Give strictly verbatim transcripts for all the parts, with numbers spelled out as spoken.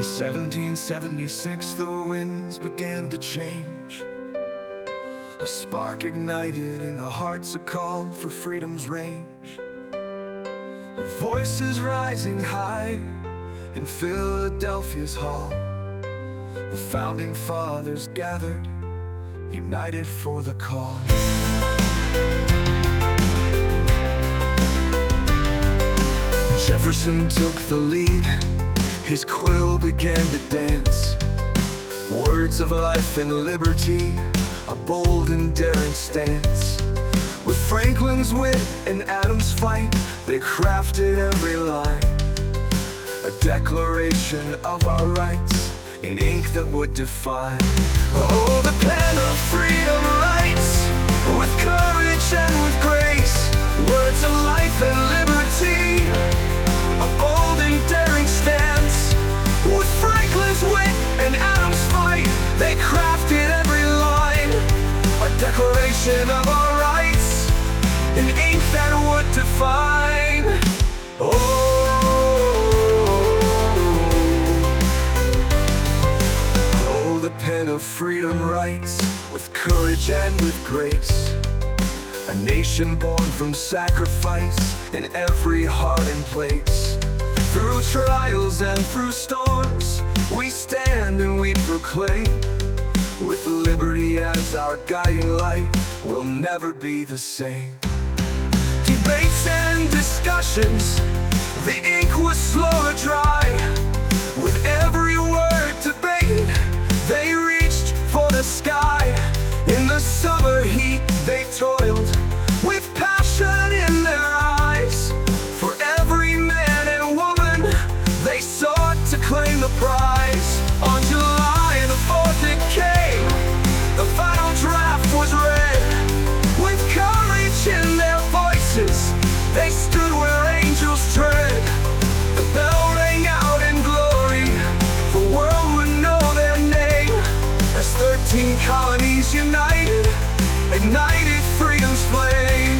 In seventeen seventy-six, the winds began to change. A spark ignited in the hearts, a call for freedom's range. Voices rising high in Philadelphia's hall. The founding fathers gathered, united for the cause. Jefferson took the lead, his quill began to dance. Words of life and liberty, a bold and daring stance. With Franklin's wit and Adams' fight, they crafted every line, a declaration of our rights in ink that would define. Oh, the pen of freedom writes with courage and with grace, words of life and liberty, a bold and daring stance. With Franklin's wit and Adams' fight, they crafted every line, a declaration of our rights in ink that would define. Oh, oh, the pen of freedom writes with courage and with grace, a nation born from sacrifice in every heart and place. Through trials and through storms, we stand and we proclaim, with liberty as our guiding light, we'll never be the same. Debates and discussions, the ink was slow to dry. With every word debate, they reached for the sky. In the summer heat they toiled, with passion in their eyes. For every man and woman, they sought to claim the prize. On July the fourth it came, the final draft was read. With courage in their voices, they stood where angels tread. The bell rang out in glory, the world would know their name, as thirteen colonies united, ignited freedom's flame.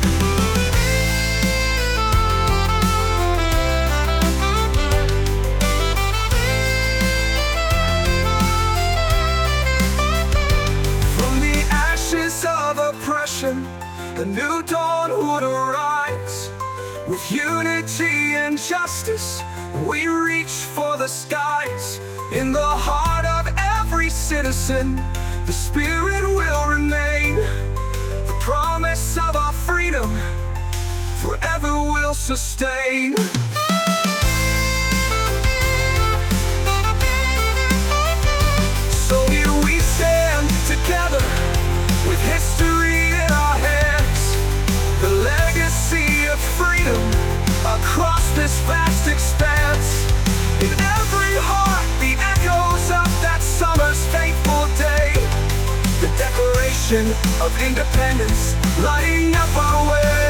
From the ashes of oppression, a new dawn would arise. With unity and justice, we reach for the skies. In the heart of every citizen, the spirit will remain. The promise of our freedom forever will sustain. So here we stand together, with history in our hands, the legacy of freedom across this vast expanse. In every heart, the echoes of that summer's fateful day, the Declaration of Independence lighting up our way.